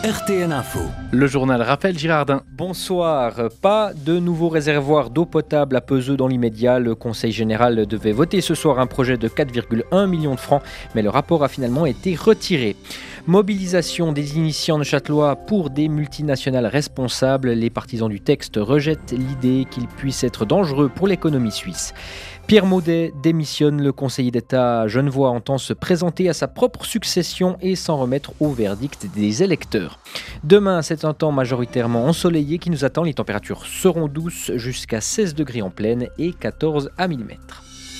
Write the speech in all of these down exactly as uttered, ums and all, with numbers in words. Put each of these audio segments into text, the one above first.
R T N Info. Le journal Raphaël Girardin. Bonsoir. Pas de nouveaux réservoirs d'eau potable à Peseux dans l'immédiat. Le Conseil général devait voter ce soir un projet de quatre virgule un millions de francs, mais le rapport a finalement été retiré. Mobilisation des initiants neuchâtelois pour des multinationales responsables. Les partisans du texte rejettent l'idée qu'il puisse être dangereux pour l'économie suisse. Pierre Maudet démissionne. Le conseiller d'État genevois entend se présenter à sa propre succession et s'en remettre au verdict des électeurs. Demain, c'est un temps majoritairement ensoleillé qui nous attend. Les températures seront douces jusqu'à seize degrés en plaine et quatorze à mille mètres.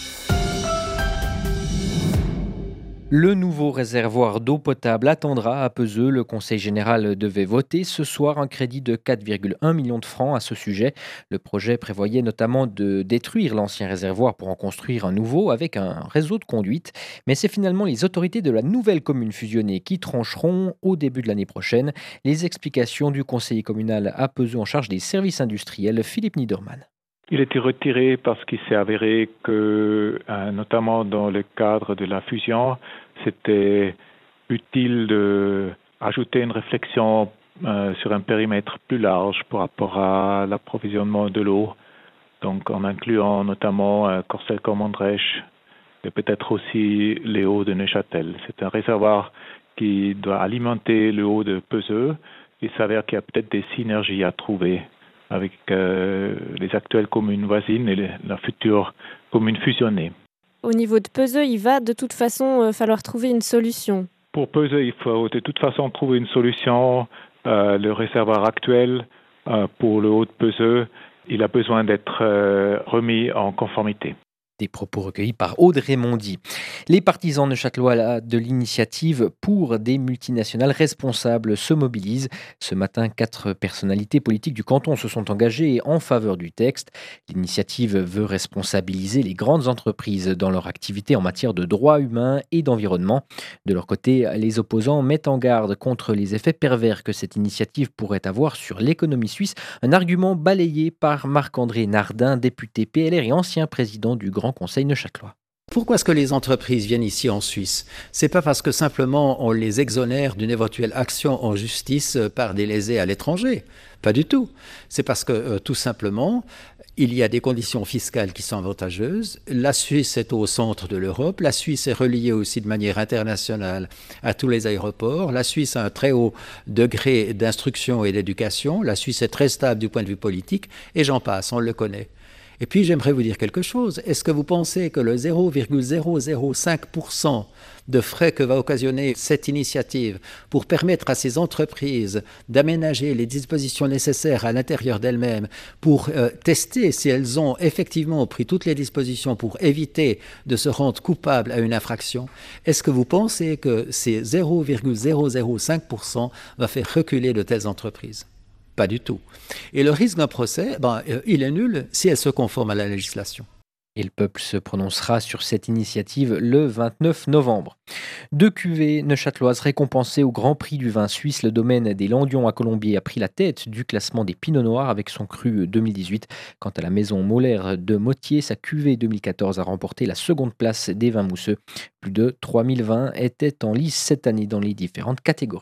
Le nouveau réservoir d'eau potable attendra à Peseux. Le Conseil général devait voter ce soir un crédit de quatre virgule un millions de francs à ce sujet. Le projet prévoyait notamment de détruire l'ancien réservoir pour en construire un nouveau avec un réseau de conduite. Mais c'est finalement les autorités de la nouvelle commune fusionnée qui trancheront au début de l'année prochaine. Les explications du conseiller communal à Peseux en charge des services industriels, Philippe Niedermann. Il a été retiré parce qu'il s'est avéré que, euh, notamment dans le cadre de la fusion, c'était utile d'ajouter une réflexion euh, sur un périmètre plus large par rapport à l'approvisionnement de l'eau, donc en incluant notamment euh, Corcelles-Cormandrèche et peut-être aussi les hauts de Neuchâtel. C'est un réservoir qui doit alimenter le haut de Peseux. Il s'avère qu'il y a peut-être des synergies à trouver avec euh, les actuelles communes voisines et les, la future commune fusionnée. Au niveau de Peseux, il va de toute façon euh, falloir trouver une solution. Pour Peseux, il faut de toute façon trouver une solution. Euh, le réservoir actuel euh, pour le haut de Peseux, il a besoin d'être euh, remis en conformité. Des propos recueillis par Aude Raymondi. Les partisans neuchâtelois de l'initiative pour des multinationales responsables se mobilisent. Ce matin, quatre personnalités politiques du canton se sont engagées en faveur du texte. L'initiative veut responsabiliser les grandes entreprises dans leur activité en matière de droits humains et d'environnement. De leur côté, les opposants mettent en garde contre les effets pervers que cette initiative pourrait avoir sur l'économie suisse. Un argument balayé par Marc-André Nardin, député P L R et ancien président du Grand Conseil neuchâtelois. Pourquoi est-ce que les entreprises viennent ici en Suisse ? C'est pas parce que simplement on les exonère d'une éventuelle action en justice par des lésés à l'étranger. Pas du tout. C'est parce que euh, tout simplement, il y a des conditions fiscales qui sont avantageuses. La Suisse est au centre de l'Europe. La Suisse est reliée aussi de manière internationale à tous les aéroports. La Suisse a un très haut degré d'instruction et d'éducation. La Suisse est très stable du point de vue politique. Et j'en passe, on le connaît. Et puis, j'aimerais vous dire quelque chose. Est-ce que vous pensez que le zéro virgule zéro zéro cinq pour cent de frais que va occasionner cette initiative pour permettre à ces entreprises d'aménager les dispositions nécessaires à l'intérieur d'elles-mêmes pour euh, tester si elles ont effectivement pris toutes les dispositions pour éviter de se rendre coupables à une infraction, est-ce que vous pensez que ces zéro virgule zéro zéro cinq pour cent va faire reculer de telles entreprises ? Pas du tout. Et le risque d'un procès, ben, euh, il est nul si elle se conforme à la législation. Et le peuple se prononcera sur cette initiative le vingt-neuf novembre. Deux cuvées neuchâteloises récompensées au Grand Prix du vin suisse. Le domaine des Landions à Colombier a pris la tête du classement des Pinots Noirs avec son cru deux mille dix-huit. Quant à la maison Molaire de Motier, sa cuvée deux mille quatorze a remporté la seconde place des vins mousseux. Plus de trois mille vins étaient en lice cette année dans les différentes catégories.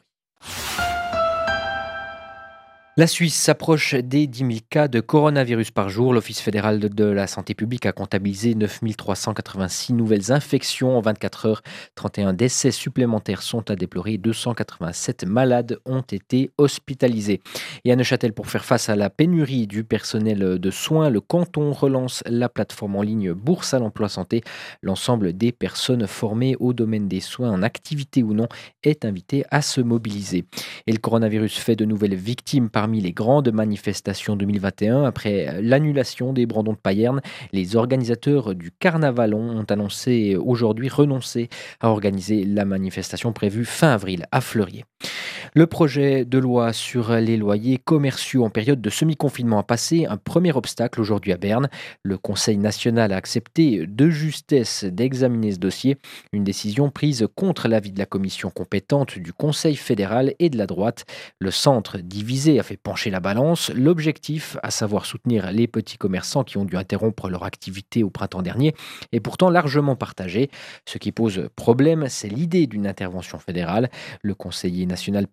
La Suisse s'approche des dix mille cas de coronavirus par jour. L'Office fédéral de la santé publique a comptabilisé neuf mille trois cent quatre-vingt-six nouvelles infections en vingt-quatre heures. trente et un décès supplémentaires sont à déplorer. deux cent quatre-vingt-sept malades ont été hospitalisés. Et à Neuchâtel, pour faire face à la pénurie du personnel de soins, le canton relance la plateforme en ligne Bourse à l'emploi santé. L'ensemble des personnes formées au domaine des soins, en activité ou non, est invité à se mobiliser. Et le coronavirus fait de nouvelles victimes par Parmi les grandes manifestations deux mille vingt et un, après l'annulation des brandons de Payerne, les organisateurs du Carnaval ont annoncé aujourd'hui renoncer à organiser la manifestation prévue fin avril à Fleurier. Le projet de loi sur les loyers commerciaux en période de semi-confinement a passé un premier obstacle aujourd'hui à Berne. Le Conseil national a accepté de justesse d'examiner ce dossier, une décision prise contre l'avis de la commission compétente du Conseil fédéral et de la droite. Le centre divisé a fait pencher la balance. L'objectif, à savoir soutenir les petits commerçants qui ont dû interrompre leur activité au printemps dernier, est pourtant largement partagé. Ce qui pose problème, c'est l'idée d'une intervention fédérale. Le conseiller national P D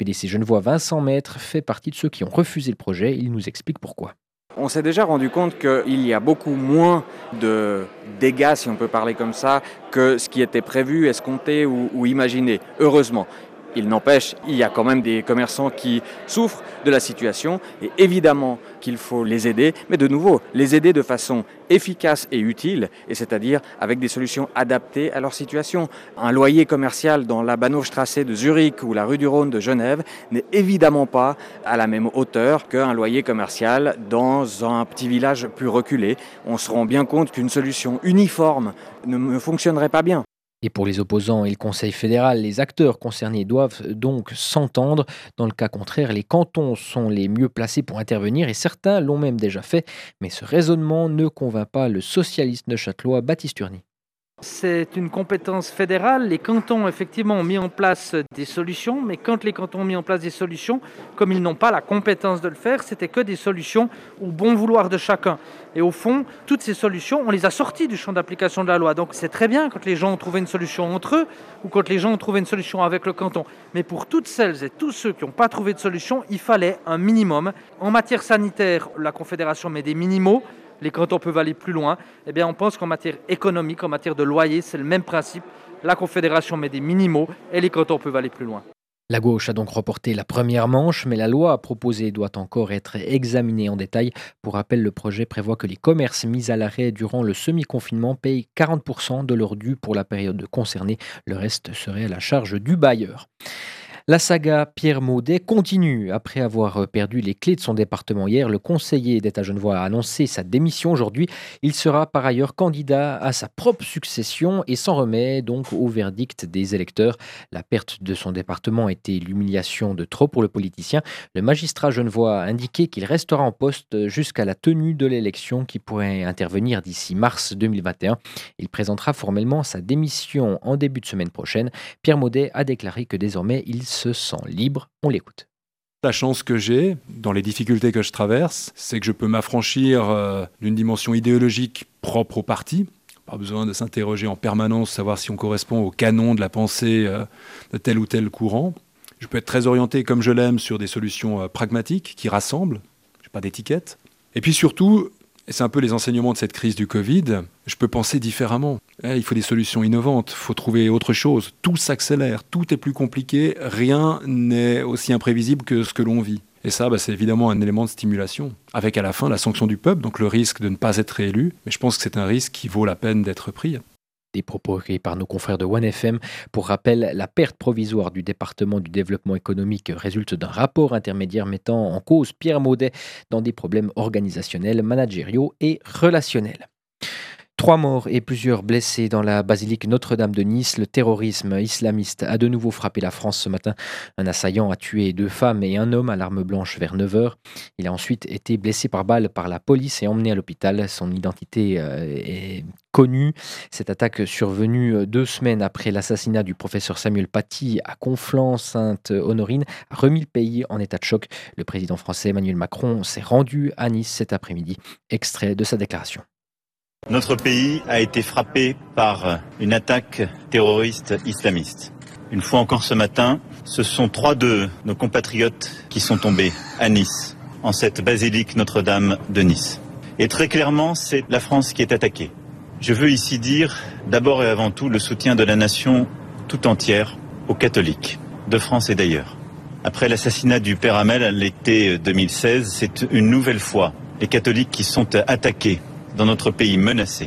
D C genevois Vincent Maître fait partie de ceux qui ont refusé le projet. Il nous explique pourquoi. On s'est déjà rendu compte qu'il y a beaucoup moins de dégâts, si on peut parler comme ça, que ce qui était prévu, escompté ou, ou imaginé, heureusement. Il n'empêche, il y a quand même des commerçants qui souffrent de la situation et évidemment qu'il faut les aider, mais de nouveau, les aider de façon efficace et utile, et c'est-à-dire avec des solutions adaptées à leur situation. Un loyer commercial dans la Bahnhofstrasse de Zurich ou la rue du Rhône de Genève n'est évidemment pas à la même hauteur qu'un loyer commercial dans un petit village plus reculé. On se rend bien compte qu'une solution uniforme ne fonctionnerait pas bien. Et pour les opposants et le Conseil fédéral, les acteurs concernés doivent donc s'entendre. Dans le cas contraire, les cantons sont les mieux placés pour intervenir et certains l'ont même déjà fait. Mais ce raisonnement ne convainc pas le socialiste neuchâtelois Baptiste Urny. C'est une compétence fédérale. Les cantons, effectivement, ont mis en place des solutions, mais quand les cantons ont mis en place des solutions, comme ils n'ont pas la compétence de le faire, c'était que des solutions au bon vouloir de chacun. Et au fond, toutes ces solutions, on les a sorties du champ d'application de la loi. Donc c'est très bien quand les gens ont trouvé une solution entre eux ou quand les gens ont trouvé une solution avec le canton. Mais pour toutes celles et tous ceux qui n'ont pas trouvé de solution, il fallait un minimum. En matière sanitaire, la Confédération met des minimaux. Les cantons peuvent aller plus loin. Eh bien, on pense qu'en matière économique, en matière de loyer, c'est le même principe. La Confédération met des minimaux et les cantons peuvent aller plus loin. La gauche a donc reporté la première manche, mais la loi proposée doit encore être examinée en détail. Pour rappel, le projet prévoit que les commerces mis à l'arrêt durant le semi-confinement payent quarante pour cent de leur dû pour la période concernée. Le reste serait à la charge du bailleur. La saga Pierre Maudet continue. Après avoir perdu les clés de son département hier, le conseiller d'État genevois a annoncé sa démission aujourd'hui. Il sera par ailleurs candidat à sa propre succession et s'en remet donc au verdict des électeurs. La perte de son département était l'humiliation de trop pour le politicien. Le magistrat genevois a indiqué qu'il restera en poste jusqu'à la tenue de l'élection qui pourrait intervenir d'ici mars deux mille vingt et un. Il présentera formellement sa démission en début de semaine prochaine. Pierre Maudet a déclaré que désormais il se sent libre. On l'écoute. La chance que j'ai, dans les difficultés que je traverse, c'est que je peux m'affranchir euh, d'une dimension idéologique propre au parti. Pas besoin de s'interroger en permanence, savoir si on correspond au canon de la pensée euh, de tel ou tel courant. Je peux être très orienté, comme je l'aime, sur des solutions euh, pragmatiques qui rassemblent. Je n'ai pas d'étiquette. Et puis surtout, et c'est un peu les enseignements de cette crise du Covid, je peux penser différemment. Il faut des solutions innovantes, il faut trouver autre chose. Tout s'accélère, tout est plus compliqué, rien n'est aussi imprévisible que ce que l'on vit. Et ça, bah, c'est évidemment un élément de stimulation. Avec à la fin la sanction du peuple, donc le risque de ne pas être réélu. Mais je pense que c'est un risque qui vaut la peine d'être pris. Des propos recueillis par nos confrères de One F M. Pour rappel, la perte provisoire du département du développement économique résulte d'un rapport intermédiaire mettant en cause Pierre Maudet dans des problèmes organisationnels, managériaux et relationnels. Trois morts et plusieurs blessés dans la basilique Notre-Dame de Nice. Le terrorisme islamiste a de nouveau frappé la France ce matin. Un assaillant a tué deux femmes et un homme à l'arme blanche vers neuf heures. Il a ensuite été blessé par balle par la police et emmené à l'hôpital. Son identité euh, est connue. Cette attaque survenue deux semaines après l'assassinat du professeur Samuel Paty à Conflans-Sainte-Honorine a remis le pays en état de choc. Le président français Emmanuel Macron s'est rendu à Nice cet après-midi. Extrait de sa déclaration. Notre pays a été frappé par une attaque terroriste islamiste. Une fois encore ce matin, ce sont trois de nos compatriotes qui sont tombés à Nice, en cette basilique Notre-Dame de Nice. Et très clairement, c'est la France qui est attaquée. Je veux ici dire, d'abord et avant tout, le soutien de la nation tout entière aux catholiques, de France et d'ailleurs. Après l'assassinat du père Hamel à l'été deux mille seize, c'est une nouvelle fois les catholiques qui sont attaqués dans notre pays menacé.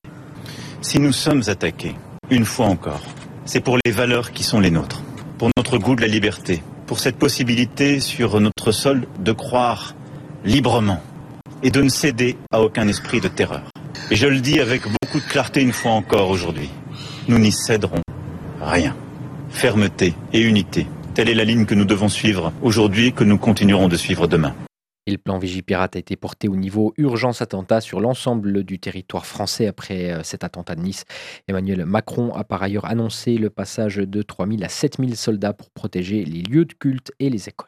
Si nous sommes attaqués, une fois encore, c'est pour les valeurs qui sont les nôtres, pour notre goût de la liberté, pour cette possibilité sur notre sol de croire librement et de ne céder à aucun esprit de terreur. Et je le dis avec beaucoup de clarté une fois encore aujourd'hui, nous n'y céderons rien. Fermeté et unité, telle est la ligne que nous devons suivre aujourd'hui et que nous continuerons de suivre demain. Et le plan Vigipirate a été porté au niveau urgence attentat sur l'ensemble du territoire français après cet attentat de Nice. Emmanuel Macron a par ailleurs annoncé le passage de trois mille à sept mille soldats pour protéger les lieux de culte et les écoles.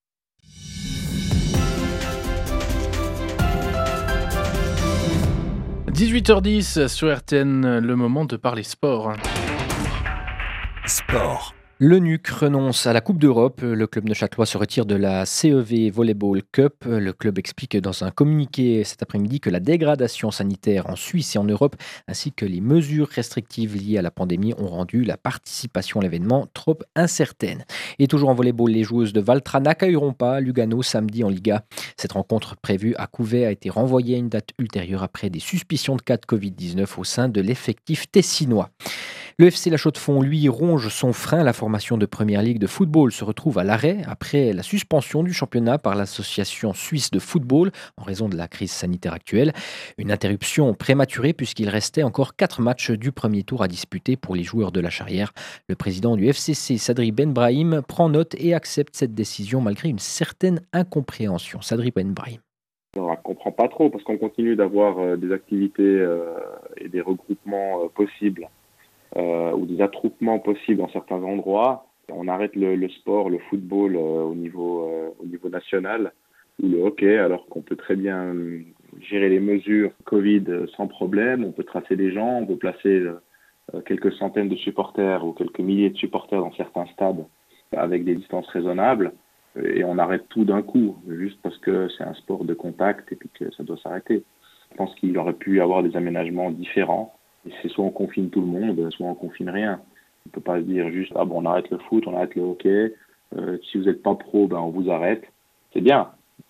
dix-huit heures dix sur R T N, le moment de parler sport. Sport. Le N U C renonce à la Coupe d'Europe. Le club neuchâtelois se retire de la C E V Volleyball Cup. Le club explique dans un communiqué cet après-midi que la dégradation sanitaire en Suisse et en Europe, ainsi que les mesures restrictives liées à la pandémie, ont rendu la participation à l'événement trop incertaine. Et toujours en volleyball, les joueuses de Valtra n'accueilleront pas Lugano samedi en Liga. Cette rencontre prévue à Couvet a été renvoyée à une date ultérieure après des suspicions de cas de covid dix-neuf au sein de l'effectif tessinois. Le F C La Chaux-de-Fonds, lui, ronge son frein. La formation de Première Ligue de football se retrouve à l'arrêt après la suspension du championnat par l'Association suisse de football en raison de la crise sanitaire actuelle. Une interruption prématurée puisqu'il restait encore quatre matchs du premier tour à disputer pour les joueurs de la Charrière. Le président du F C C, Sadri Benbrahim, prend note et accepte cette décision malgré une certaine incompréhension. Sadri Benbrahim. On ne comprend pas trop parce qu'on continue d'avoir euh, des activités euh, et des regroupements euh, possibles. Euh, ou des attroupements possibles dans certains endroits. On arrête le, le sport, le football euh, au niveau euh, au niveau national ou le hockey, alors qu'on peut très bien euh, gérer les mesures Covid euh, sans problème. On peut tracer des gens, on peut placer euh, quelques centaines de supporters ou quelques milliers de supporters dans certains stades avec des distances raisonnables, et on arrête tout d'un coup, juste parce que c'est un sport de contact et puis que ça doit s'arrêter. Je pense qu'il aurait pu y avoir des aménagements différents. C'est soit on confine tout le monde, soit on confine rien. On ne peut pas se dire juste « Ah bon, on arrête le foot, on arrête le hockey. Euh, si vous n'êtes pas pro, ben on vous arrête. » C'est bien,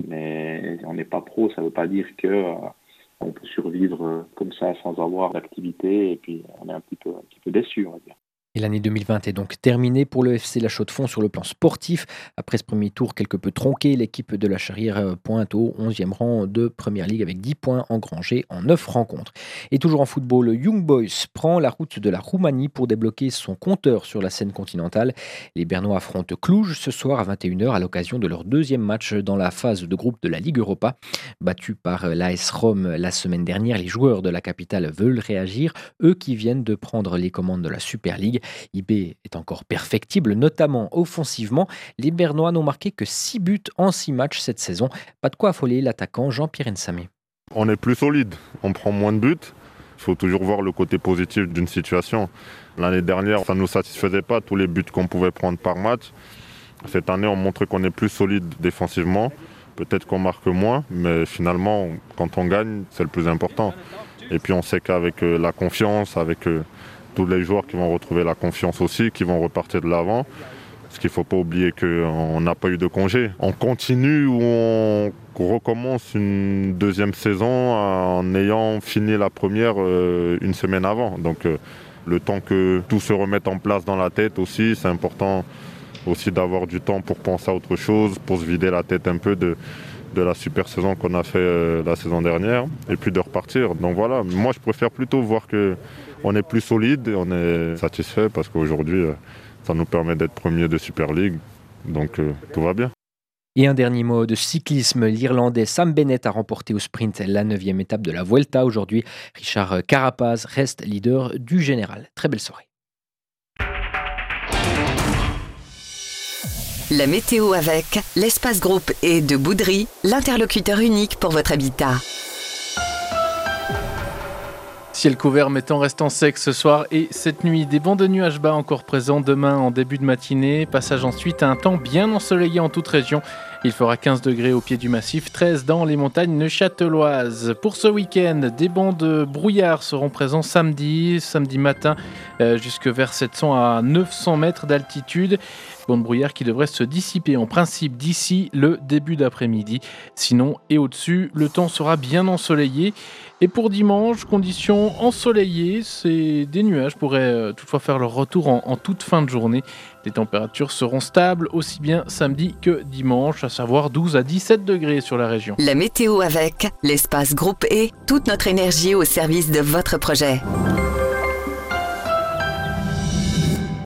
mais on n'est pas pro, ça ne veut pas dire que euh, on peut survivre euh, comme ça sans avoir d'activité. Et puis on est un petit peu, un petit peu déçus, on va dire. Et l'année deux mille vingt est donc terminée pour le F C La Chaux-de-Fonds sur le plan sportif. Après ce premier tour quelque peu tronqué, l'équipe de la Charrière pointe au onzième rang de Première Ligue avec dix points engrangés en neuf rencontres. Et toujours en football, Young Boys prend la route de la Roumanie pour débloquer son compteur sur la scène continentale. Les Bernois affrontent Cluj ce soir à vingt et une heures à l'occasion de leur deuxième match dans la phase de groupe de la Ligue Europa. Battus par l'A S Rome la semaine dernière, les joueurs de la capitale veulent réagir, eux qui viennent de prendre les commandes de la Super League. I B est encore perfectible, notamment offensivement. Les Bernois n'ont marqué que six buts en six matchs cette saison. Pas de quoi affoler l'attaquant Jean-Pierre Nsamé. On est plus solide, on prend moins de buts. Il faut toujours voir le côté positif d'une situation. L'année dernière, ça ne nous satisfaisait pas, tous les buts qu'on pouvait prendre par match. Cette année, on montre qu'on est plus solide défensivement. Peut-être qu'on marque moins, mais finalement, quand on gagne, c'est le plus important. Et puis on sait qu'avec la confiance, avec tous les joueurs qui vont retrouver la confiance aussi, qui vont repartir de l'avant. Parce qu'il ne faut pas oublier qu'on n'a pas eu de congé. On continue ou on recommence une deuxième saison en ayant fini la première une semaine avant. Donc le temps que tout se remette en place dans la tête aussi, c'est important aussi d'avoir du temps pour penser à autre chose, pour se vider la tête un peu de, de la super saison qu'on a fait la saison dernière et puis de repartir. Donc voilà, moi je préfère plutôt voir que on est plus solide et on est satisfait parce qu'aujourd'hui, ça nous permet d'être premier de Super League. Donc, euh, tout va bien. Et un dernier mot de cyclisme. L'Irlandais Sam Bennett a remporté au sprint la neuvième étape de la Vuelta. Aujourd'hui, Richard Carapaz reste leader du général. Très belle soirée. La météo avec l'Espace Groupe et de Boudry, l'interlocuteur unique pour votre habitat. Ciel couvert mais temps restant sec ce soir et cette nuit. Des bancs de nuages bas encore présents demain en début de matinée. Passage ensuite à un temps bien ensoleillé en toute région. Il fera quinze degrés au pied du massif, treize dans les montagnes neuchâteloises. Pour ce week-end, des bancs de brouillard seront présents samedi, samedi matin, euh, jusque vers sept cents à neuf cents mètres d'altitude. Bancs de brouillard qui devraient se dissiper en principe d'ici le début d'après-midi. Sinon, et au-dessus, le temps sera bien ensoleillé. Et pour dimanche, conditions ensoleillées, c'est des nuages pourraient euh, toutefois faire leur retour en, en toute fin de journée. Les températures seront stables aussi bien samedi que dimanche, à savoir douze à dix-sept degrés sur la région. La météo avec l'Espace Groupe et toute notre énergie au service de votre projet.